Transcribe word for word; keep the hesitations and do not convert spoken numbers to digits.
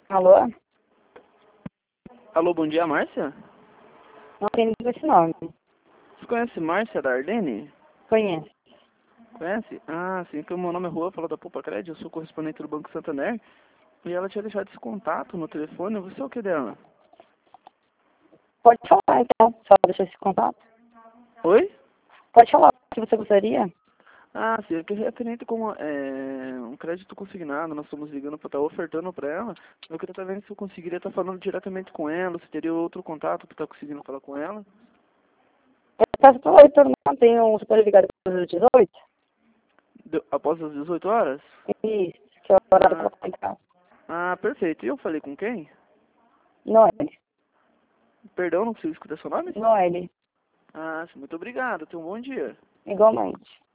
Alô? Alô, bom dia, Márcia? Não tem ninguém com esse nome. Você conhece Márcia da Ardenne? Conheço. Conhece? Ah, sim, que o meu nome é Rua, fala da Poupa Crédito, eu sou correspondente do Banco Santander. E ela tinha deixado esse contato no telefone, você é o que dela? Pode falar, então. Só deixar esse contato. Oi? Pode falar o que você gostaria. Ah, sim, é que é referente com é, um crédito consignado, nós estamos ligando para estar ofertando para ela. Eu queria estar vendo se eu conseguiria estar falando diretamente com ela, se teria outro contato para estar conseguindo falar com ela. Eu peço para o não tem um super ligado para os dezoito? Deu- após as dezoito horas? Isso, que é o horário Ah, para contar. ah, perfeito. E eu falei com quem? Noelle. Perdão, não consigo escutar seu nome? Noelle. Ah, sim, muito obrigado. Tenha um bom dia. Igualmente.